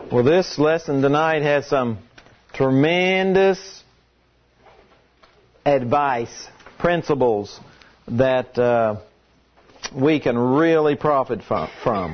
Well, this lesson tonight has some tremendous advice, principles that we can really profit from.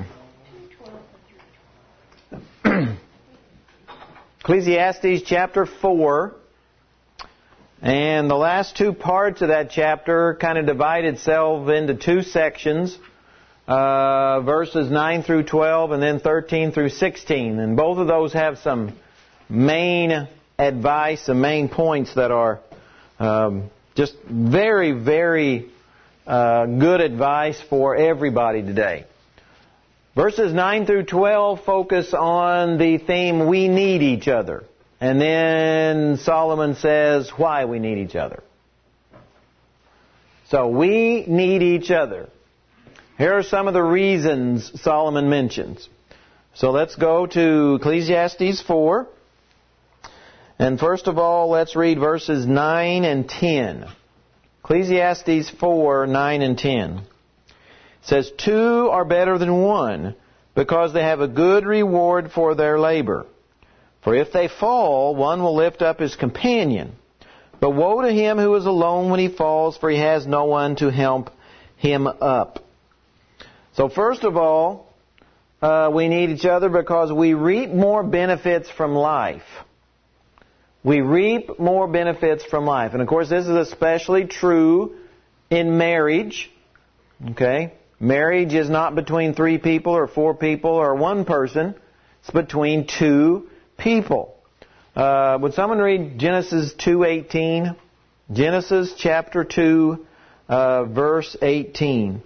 Ecclesiastes chapter 4, and the last two parts of that chapter kind of divide itself into two sections. Verses 9 through 12 and then 13 through 16. And both of those have some main advice, some main points that are just very, very good advice for everybody today. Verses 9 through 12 focus on the theme, we need each other. And then Solomon says why we need each other. So we need each other. Here are some of the reasons Solomon mentions. So let's go to Ecclesiastes 4. And first of all, let's read verses 9 and 10. Ecclesiastes 4, 9 and 10. It says, 2 are better than 1, because they have a good reward for their labor. For if they fall, one will lift up his companion. But woe to him who is alone when he falls, for he has no one to help him up. So first of all, we need each other because we reap more benefits from life. We reap more benefits from life. And of course, this is especially true in marriage. Okay? Marriage is not between 3 people or 4 people or 1 person. It's between 2 people. Would someone read Genesis 2:18? Genesis chapter 2, verse 18.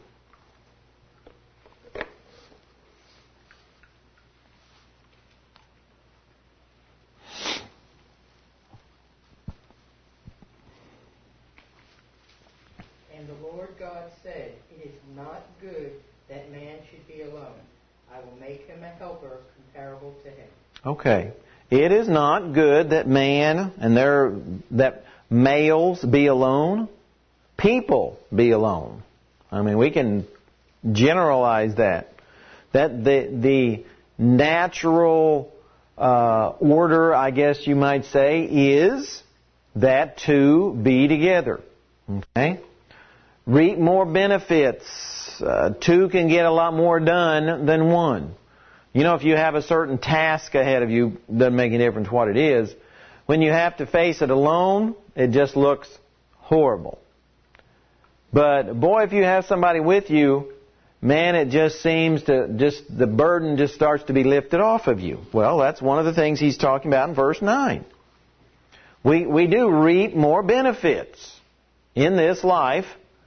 And the Lord God said, it is not good that man should be alone. I will make him a helper comparable to him. Okay. It is not good that that males be alone. People be alone. I mean, we can generalize that. That the natural order, I guess you might say, is that 2 be together. Okay? Reap more benefits. 2 can get a lot more done than 1. You know, if you have a certain task ahead of you, it doesn't make any difference what it is. When you have to face it alone, it just looks horrible. But boy, if you have somebody with you, man, it just seems to the burden just starts to be lifted off of you. Well, that's one of the things he's talking about in verse 9. We do reap more benefits in this life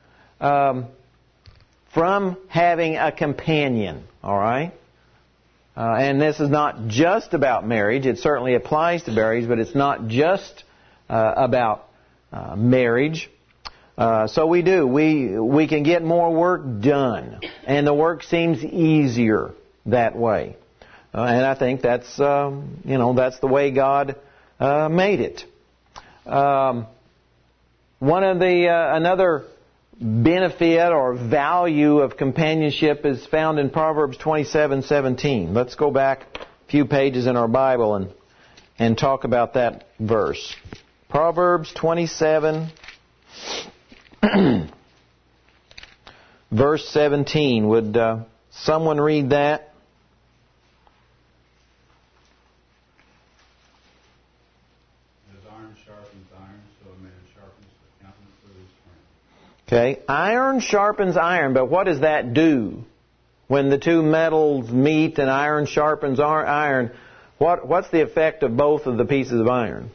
from having a companion, all right? And this is not just about marriage. It certainly applies to marriage, but it's not just about marriage. So we can get more work done, and the work seems easier that way. And I think that's that's the way God made it. Another benefit or value of companionship is found in Proverbs 27:17. Let's go back a few pages in our Bible and talk about that verse. Proverbs 27, verse 17. Would someone read that? Okay, iron sharpens iron, but what does that do? When the 2 metals meet and iron sharpens iron, what's the effect of both of the pieces of iron?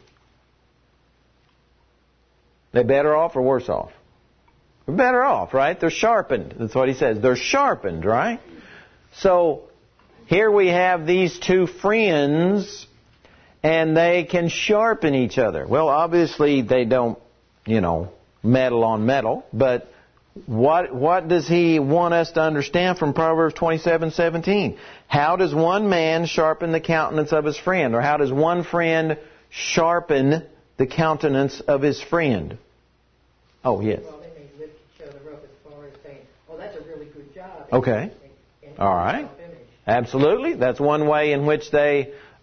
They better off or worse off? They're better off, right? They're sharpened. That's what he says. They're sharpened, right? So here we have these 2 friends, and they can sharpen each other. Well, obviously they don't, metal on metal, but what does he want us to understand from Proverbs 27:17? How does one man sharpen the countenance of his friend? Or how does one friend sharpen the countenance of his friend? Oh, yes. Well, they may lift each other up as far as saying, oh, that's a really good job. Okay. All right. Absolutely. That's one way in which they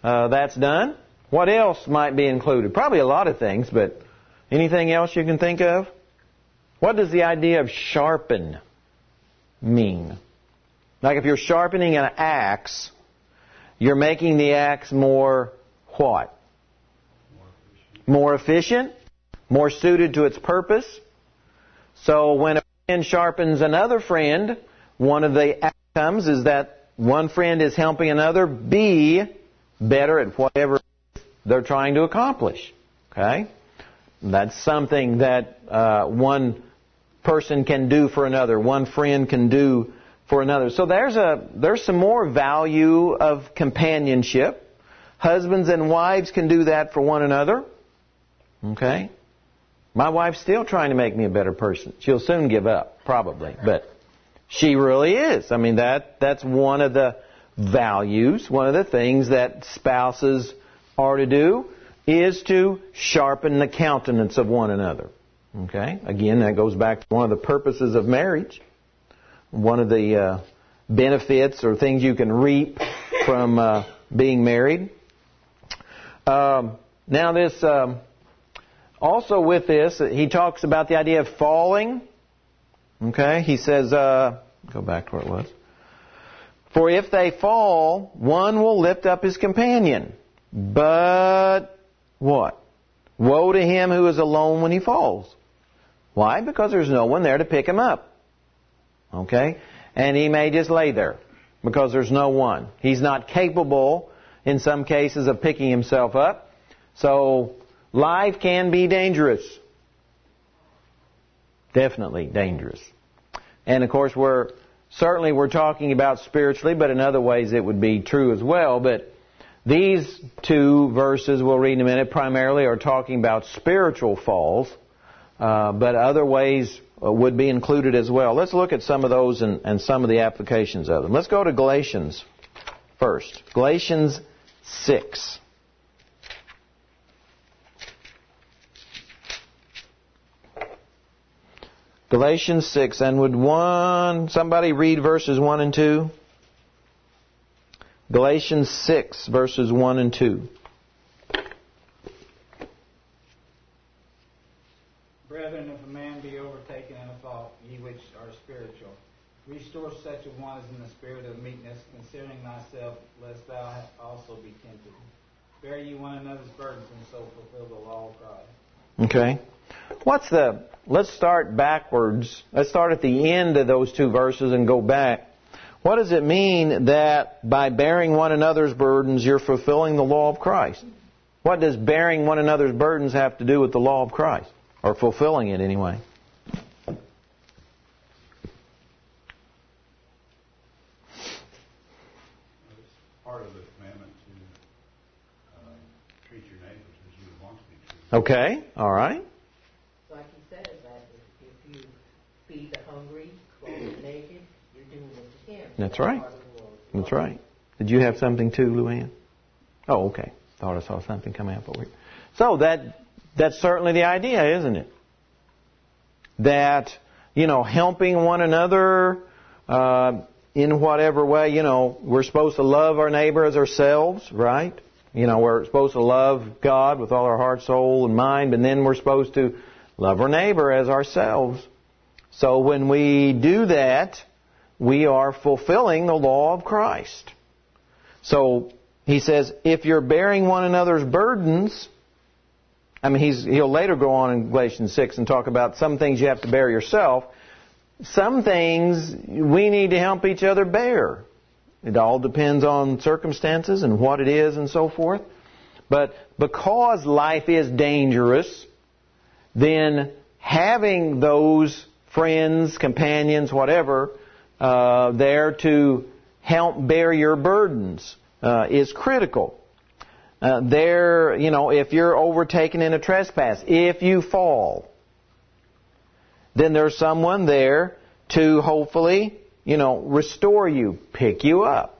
that's done. What else might be included? Probably a lot of things, but anything else you can think of? What does the idea of sharpen mean? Like if you're sharpening an axe, you're making the axe more what? More efficient, more suited to its purpose. So when a friend sharpens another friend, one of the outcomes is that one friend is helping another be better at whatever they're trying to accomplish. Okay? That's something that one person can do for another, one friend can do for another. So there's some more value of companionship. Husbands and wives can do that for one another. Okay? My wife's still trying to make me a better person. She'll soon give up, probably, but she really is. I mean, that's one of the values, one of the things that spouses are to do is to sharpen the countenance of one another. Okay? Again, that goes back to one of the purposes of marriage. One of the benefits or things you can reap from being married. Now this, also with this, he talks about the idea of falling. Okay? He says, go back to where it was. For if they fall, one will lift up his companion. But what? Woe to him who is alone when he falls. Why? Because there's no one there to pick him up. Okay? And he may just lay there because there's no one. He's not capable, in some cases, of picking himself up. So, life can be dangerous. Definitely dangerous. And of course, we're talking about spiritually, but in other ways it would be true as well. But these two verses we'll read in a minute primarily are talking about spiritual falls, but other ways would be included as well. Let's look at some of those and some of the applications of them. Let's go to Galatians first. Galatians 6. Galatians 6. And would somebody read verses 1 and 2? Galatians 6, verses 1 and 2. Brethren, if a man be overtaken in a fault, ye which are spiritual, restore such a one as in the spirit of meekness, considering thyself, lest thou also be tempted. Bear ye one another's burdens, and so fulfill the law of Christ. Okay. Let's start backwards. Let's start at the end of those two verses and go back. What does it mean that by bearing one another's burdens, you're fulfilling the law of Christ? What does bearing one another's burdens have to do with the law of Christ? Or fulfilling it anyway? It's part of the commandment to treat your neighbors as you would want to be treated. Okay, all right. Like he says, that if you feed the hungry, clothe the naked, you're doing it to him. That's right. That's right. Did you have something too, Luann? Oh, okay. Thought I saw something coming up over here. So that's certainly the idea, isn't it? That, helping one another in whatever way, we're supposed to love our neighbor as ourselves, right? We're supposed to love God with all our heart, soul, and mind, but then we're supposed to love our neighbor as ourselves. So when we do that, we are fulfilling the law of Christ. So he says, if you're bearing one another's burdens, he'll later go on in Galatians 6 and talk about some things you have to bear yourself. Some things we need to help each other bear. It all depends on circumstances and what it is and so forth. But because life is dangerous, then having those friends, companions, whatever, there to help bear your burdens is critical. If you're overtaken in a trespass, if you fall, then there's someone there to hopefully, restore you, pick you up.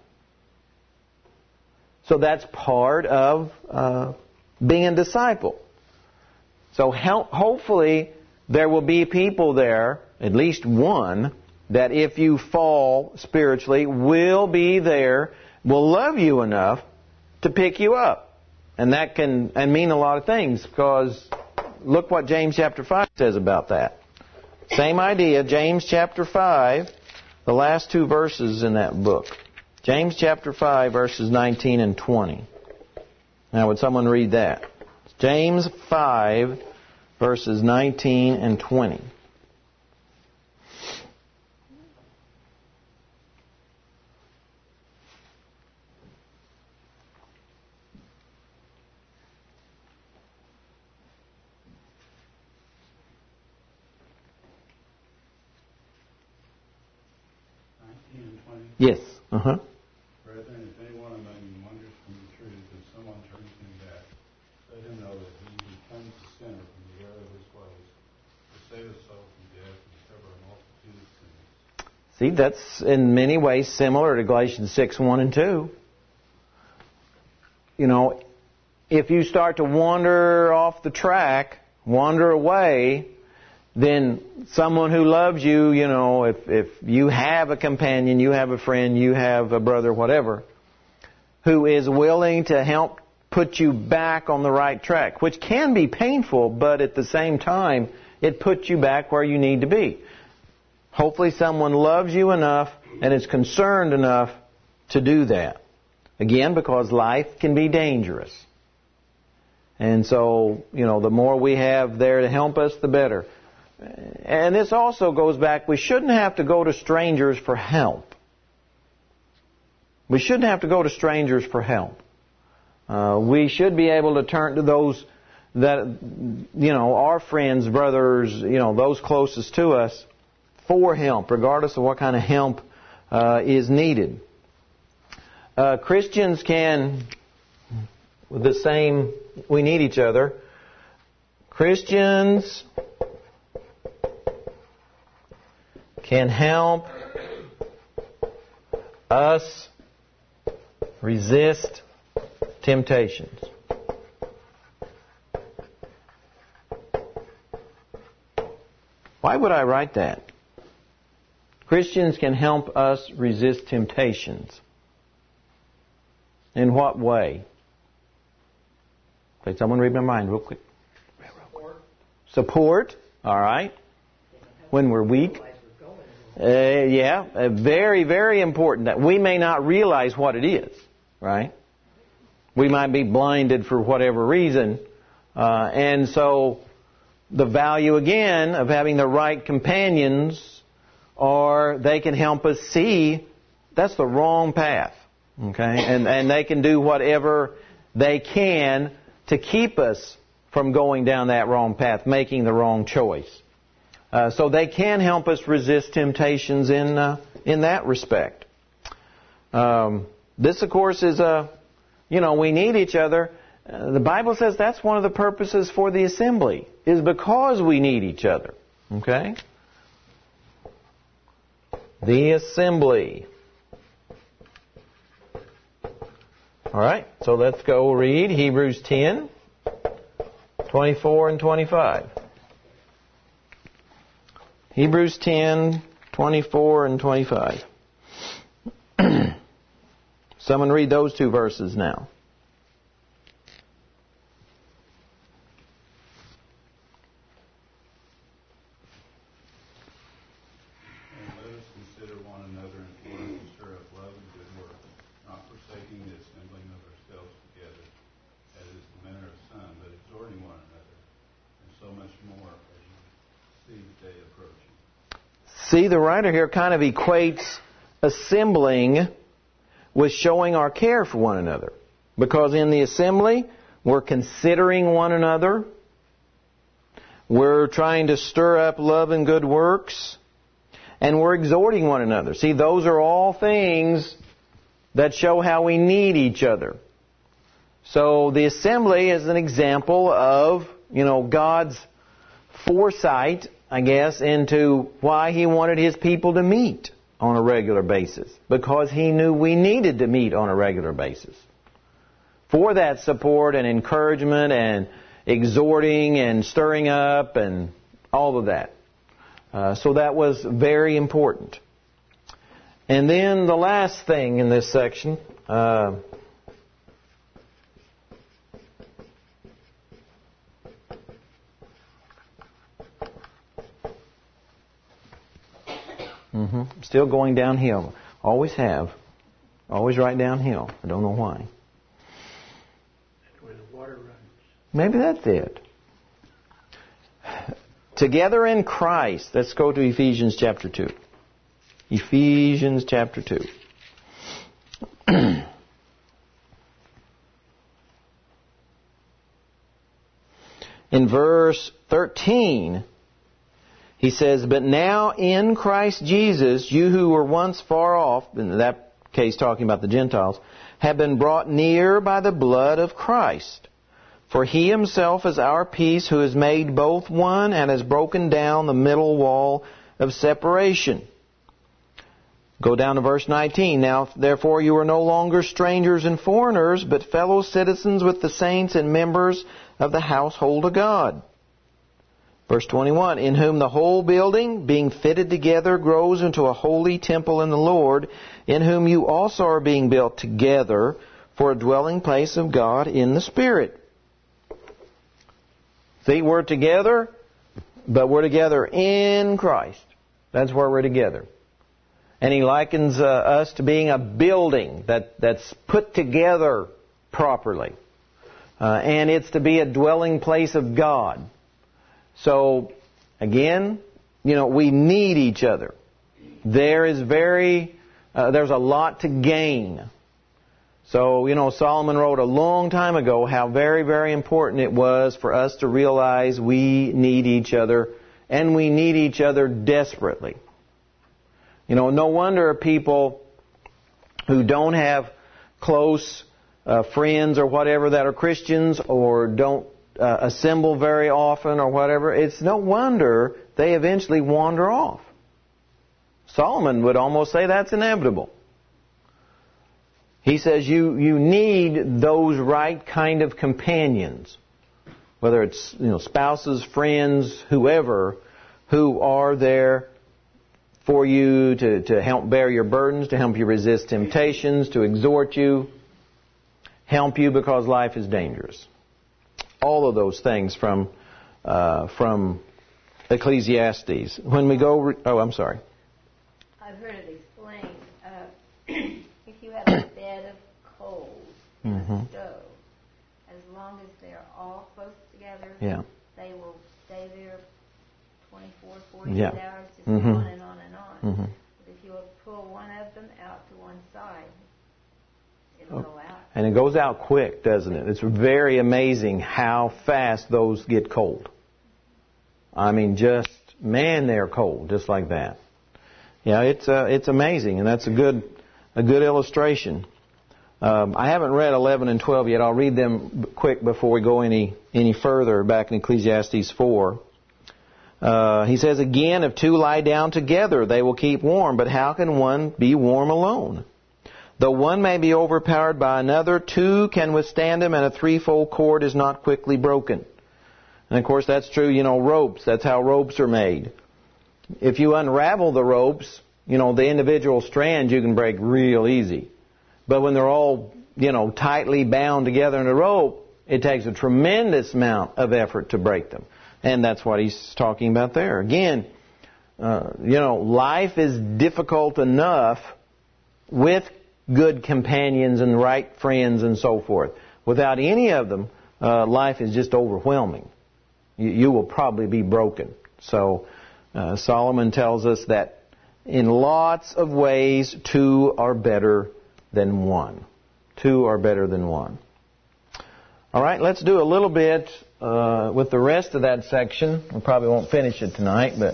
So that's part of being a disciple. So hopefully there will be people there, at least one, that if you fall spiritually, will be there, will love you enough to pick you up. And that can mean a lot of things, because look what James chapter 5 says about that. Same idea, James chapter 5, the last two verses in that book. James chapter 5, verses 19 and 20. Now, would someone read that? James 5, verses 19 and 20. Yes. Uh-huh. Brethren, if anyone among you wanders from the truth, and someone turns him back, let him know that he who turns the sinner from the error of his ways will save his soul from death and cover a multitude of sins. See, that's in many ways similar to Galatians 6, 1 and 2. You know, if you start to wander off the track, wander away, then someone who loves you, you know, if you have a companion, you have a friend, you have a brother, whatever, who is willing to help put you back on the right track, which can be painful, but at the same time, it puts you back where you need to be. Hopefully someone loves you enough and is concerned enough to do that. Again, because life can be dangerous. And so, you know, the more we have there to help us, the better. And this also goes back, we shouldn't have to go to strangers for help. We shouldn't have to go to strangers for help. We should be able to turn to those that, you know, our friends, brothers, you know, those closest to us for help, regardless of what kind of help is needed. Christians can, with the same, we need each other. Christians can help us resist temptations. Why would I write that? Christians can help us resist temptations. In what way? Can someone read my mind real quick? Support. All right. When we're weak. Very, very important. That we may not realize what it is, right? We might be blinded for whatever reason. And so the value, again, of having the right companions, or they can help us see that's the wrong path. Okay? And they can do whatever they can to keep us from going down that wrong path, making the wrong choice. So they can help us resist temptations in that respect. This, of course, is we need each other. The Bible says that's one of the purposes for the assembly, is because we need each other. Okay? The assembly. All right, so let's go read Hebrews 10, 24 and 25. Hebrews 10, 24 and 25. Someone read those two verses now. And let us consider one another important to stir up love and good works, not forsaking the assembling of ourselves together, as is the manner of some, but exhorting one another, and so much more as you see the day approaching. See, the writer here kind of equates assembling with showing our care for one another. Because in the assembly, we're considering one another. We're trying to stir up love and good works. And we're exhorting one another. See, those are all things that show how we need each other. So the assembly is an example of, God's foresight, I guess, into why He wanted His people to meet on a regular basis. Because He knew we needed to meet on a regular basis. For that support and encouragement and exhorting and stirring up and all of that. So that was very important. And then the last thing in this section, Still going downhill. Always have. Always right downhill. I don't know why. That's where the water runs. Maybe that's it. Together in Christ. Let's go to Ephesians chapter 2. Ephesians chapter 2. In verse 13, he says, "But now in Christ Jesus, you who were once far off," in that case talking about the Gentiles, "have been brought near by the blood of Christ. For He Himself is our peace, who has made both one and has broken down the middle wall of separation." Go down to verse 19. "Now, therefore, you are no longer strangers and foreigners, but fellow citizens with the saints and members of the household of God." Verse 21, "In whom the whole building, being fitted together, grows into a holy temple in the Lord, in whom you also are being built together for a dwelling place of God in the Spirit." See, we're together, but we're together in Christ. That's where we're together. And he likens us to being a building that's put together properly. And it's to be a dwelling place of God. So, again, we need each other. There's a lot to gain. So, Solomon wrote a long time ago how very, very important it was for us to realize we need each other, and we need each other desperately. No wonder people who don't have close friends or whatever that are Christians or don't assemble very often or whatever, it's no wonder they eventually wander off. Solomon would almost say that's inevitable. He says you need those right kind of companions, whether it's spouses, friends, whoever, who are there for you to help bear your burdens, to help you resist temptations, to exhort you, help you because life is dangerous. All of those things from Ecclesiastes. When we go, I'm sorry. I've heard it explained. If you have a bed of coals in a stove, as long as they're all close together, they will stay there 24, 48 hours, just on and on and on. But if you will pull one of them out to one side, it'll go out. And it goes out quick, doesn't it? It's very amazing how fast those get cold. I mean, they're cold, just like that. Yeah, it's amazing, and that's a good illustration. I haven't read 11 and 12 yet. I'll read them quick before we go any further back in Ecclesiastes 4. He says, "Again, if two lie down together, they will keep warm, but how can one be warm alone? Though one may be overpowered by another, two can withstand him, and a threefold cord is not quickly broken." And of course, that's true, ropes. That's how ropes are made. If you unravel the ropes, the individual strands you can break real easy. But when they're all, tightly bound together in a rope, it takes a tremendous amount of effort to break them. And that's what he's talking about there. Again, life is difficult enough with good companions and right friends and so forth. Without any of them, life is just overwhelming. You will probably be broken. So Solomon tells us that in lots of ways, two are better than one. Two are better than one. All right, let's do a little bit with the rest of that section. We probably won't finish it tonight, but...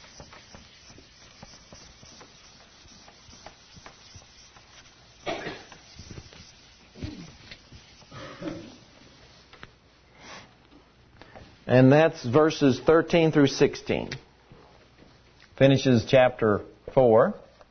And that's verses 13 through 16. Finishes chapter 4.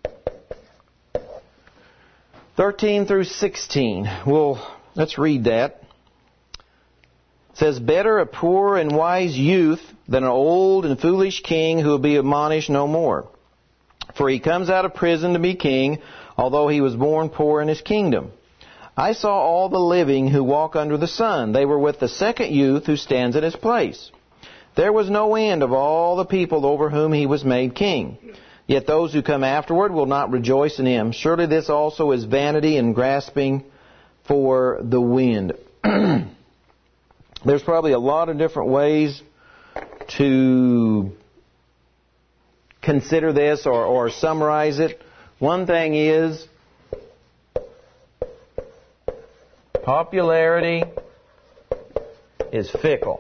13 through 16. Let's read that. It says, "Better a poor and wise youth than an old and foolish king who will be admonished no more. For he comes out of prison to be king, although he was born poor in his kingdom. I saw all the living who walk under the sun. They were with the second youth who stands in his place. There was no end of all the people over whom he was made king. Yet those who come afterward will not rejoice in him. Surely this also is vanity and grasping for the wind. There's probably a lot of different ways to consider this or summarize it. One thing is, popularity is fickle.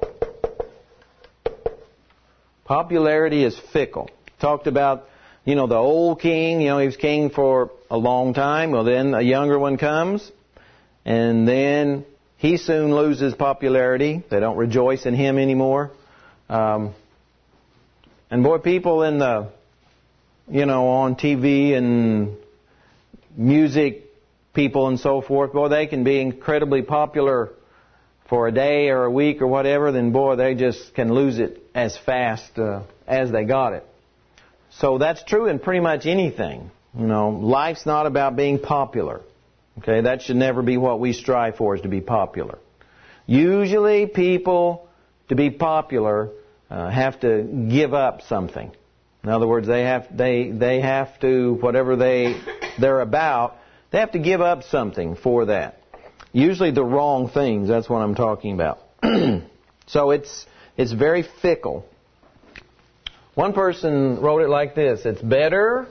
Popularity is fickle. Talked about, the old king, he was king for a long time. Well, then a younger one comes, and then he soon loses popularity. They don't rejoice in him anymore. And boy, people in the, on TV and music people and so forth, boy, they can be incredibly popular for a day or a week or whatever, then boy, they just can lose it as fast as they got it. So that's true in pretty much anything. Life's not about being popular. Okay, that should never be what we strive for, is to be popular. Usually people, to be popular, have to give up something. In other words, they have to, whatever they're about, they have to give up something for that. Usually the wrong things, that's what I'm talking about. So it's very fickle. One person wrote it like this: it's better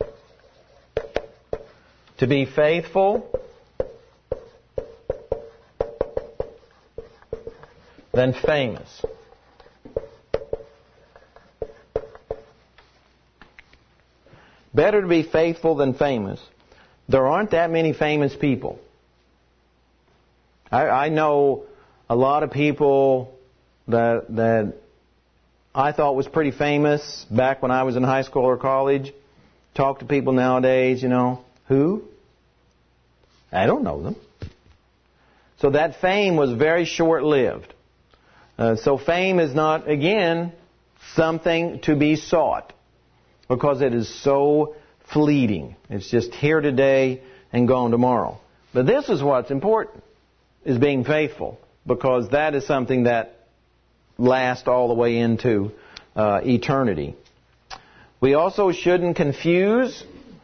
to be faithful than famous. Better to be faithful than famous. There aren't that many famous people. I know a lot of people that I thought was pretty famous back when I was in high school or college. Talk to people nowadays, who? I don't know them. So that fame was very short-lived. So fame is not, again, something to be sought, because it is so fleeting. It's just here today and gone tomorrow. But this is what's important, is being faithful, because that is something that lasts all the way into eternity. We also shouldn't confuse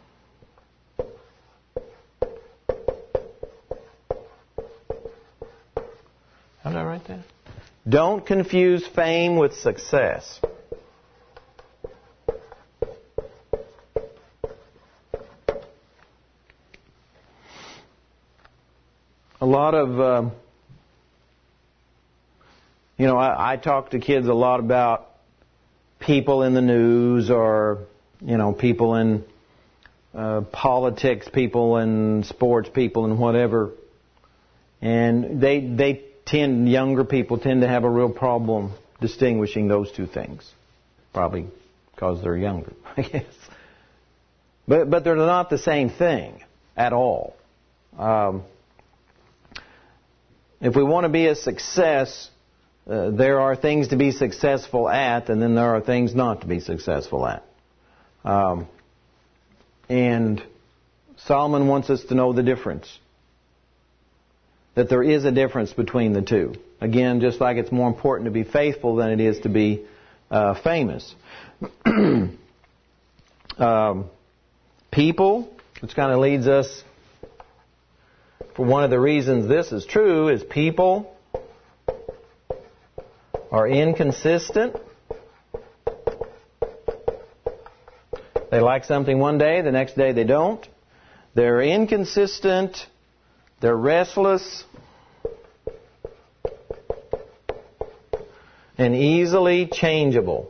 how did I write that? Don't confuse fame with success. A lot of, I talk to kids a lot about people in the news, or, people in politics, people in sports, people in whatever. And younger people tend to have a real problem distinguishing those two things. Probably because they're younger, I guess. But they're not the same thing at all. If we want to be a success, there are things to be successful at, and then there are things not to be successful at. And Solomon wants us to know the difference. That there is a difference between the two. Again, just like it's more important to be faithful than it is to be famous. People, which kind of leads us, for one of the reasons this is true, is people are inconsistent. They like something one day, the next day they don't. They're inconsistent. They're restless and easily changeable.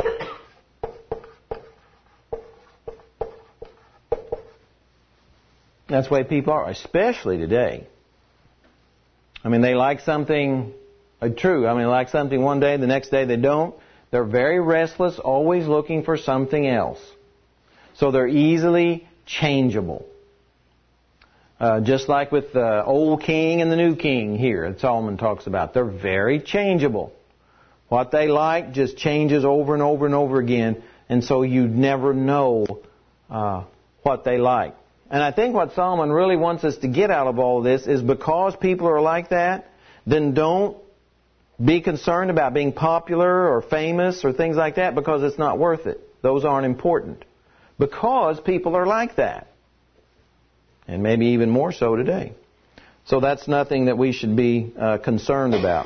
That's the way people are, especially today. They like something true. They like something one day, the next day they don't. They're very restless, always looking for something else. So they're easily changeable. Just like with the old king and the new king here that Solomon talks about. They're very changeable. What they like just changes over and over and over again. And so you never know what they like. And I think what Solomon really wants us to get out of all of this is, because people are like that, then don't be concerned about being popular or famous or things like that, because it's not worth it. Those aren't important. because people are like that. And maybe even more so today. So that's nothing that we should be concerned about.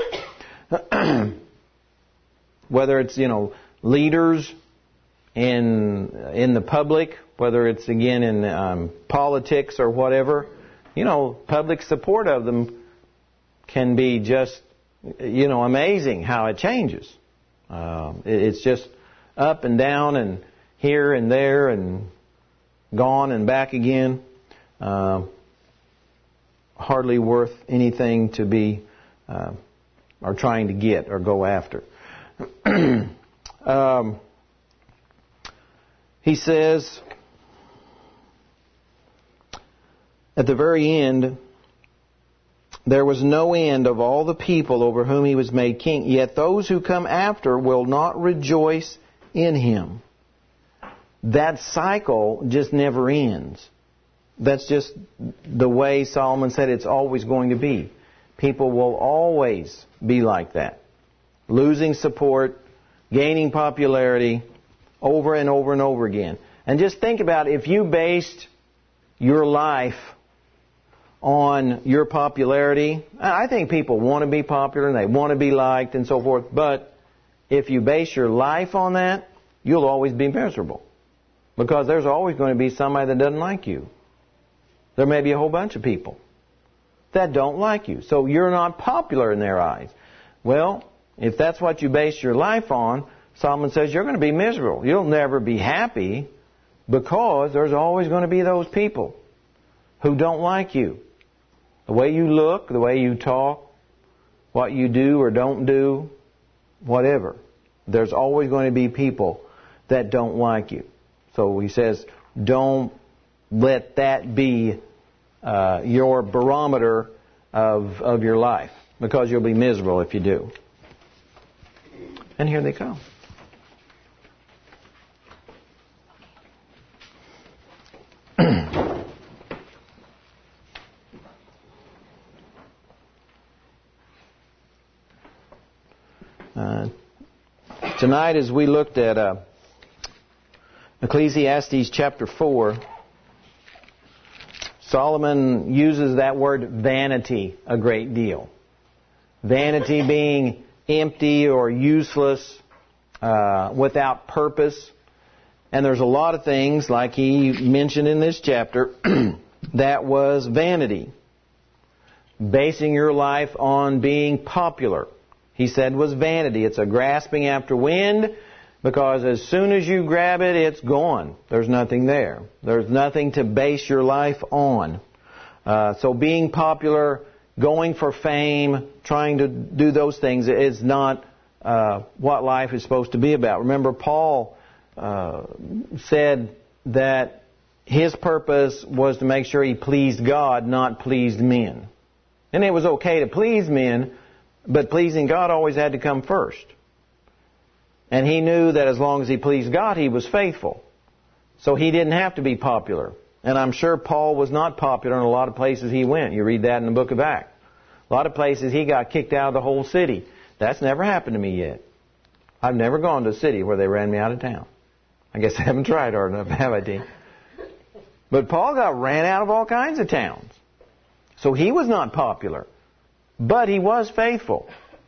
Whether it's, leaders in the public, whether it's, again, in politics or whatever, public support of them can be just, amazing how it changes. It's just up and down and here and there and gone and back again. Hardly worth anything to be or trying to get or go after. He says at the very end, there was no end of all the people over whom he was made king, yet those who come after will not rejoice in him. That cycle just never ends. That's just the way Solomon said it's always going to be. People will always be like that. Losing support, gaining popularity over and over and over again. And just think about if you based your life on your popularity. I think people want to be popular and they want to be liked and so forth. But if you base your life on that, you'll always be miserable. Because there's always going to be somebody that doesn't like you. There may be a whole bunch of people that don't like you. So you're not popular in their eyes. Well, if that's what you base your life on, Solomon says you're going to be miserable. You'll never be happy because there's always going to be those people who don't like you. The way you look, the way you talk, what you do or don't do, whatever. There's always going to be people that don't like you. So he says, don't let that be your barometer of your life, because you'll be miserable if you do. And here they come. Tonight, as we looked at Ecclesiastes chapter 4, Solomon uses that word vanity a great deal. Vanity being empty or useless, without purpose. And there's a lot of things, like he mentioned in this chapter, that was vanity. Basing your life on being popular, he said, was vanity. It's a grasping after wind, because as soon as you grab it, it's gone. There's nothing there. There's nothing to base your life on. So being popular, going for fame, trying to do those things is not what life is supposed to be about. Remember, Paul said that his purpose was to make sure he pleased God, not pleased men. And it was okay to please men, but pleasing God always had to come first. And he knew that as long as he pleased God, he was faithful. So he didn't have to be popular. And I'm sure Paul was not popular in a lot of places he went. You read that in the book of Acts. A lot of places he got kicked out of the whole city. That's never happened to me yet. I've never gone to a city where they ran me out of town. I guess I haven't tried hard enough, have I, Dean? But Paul got ran out of all kinds of towns. So he was not popular. But he was faithful.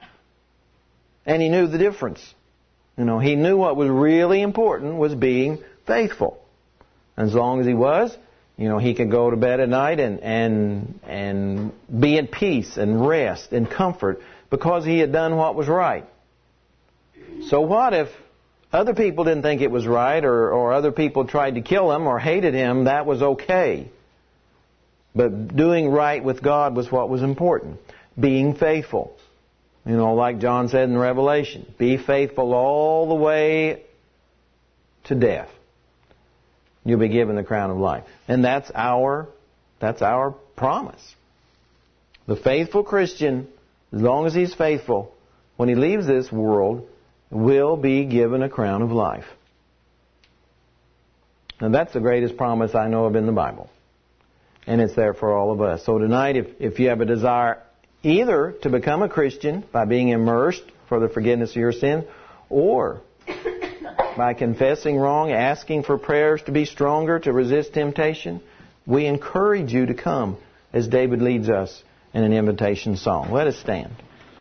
And he knew the difference. He knew what was really important was being faithful. And as long as he was, he could go to bed at night and be at peace and rest and comfort because he had done what was right. So what if other people didn't think it was right, or other people tried to kill him or hated him? That was okay. But doing right with God was what was important. Being faithful. Like John said in Revelation, be faithful all the way to death. You'll be given the crown of life. And that's our promise. The faithful Christian, as long as he's faithful, when he leaves this world, will be given a crown of life. And that's the greatest promise I know of in the Bible. And it's there for all of us. So tonight, if you have a desire either to become a Christian by being immersed for the forgiveness of your sin, or by confessing wrong, asking for prayers to be stronger, to resist temptation, we encourage you to come as David leads us in an invitation song. Let us stand.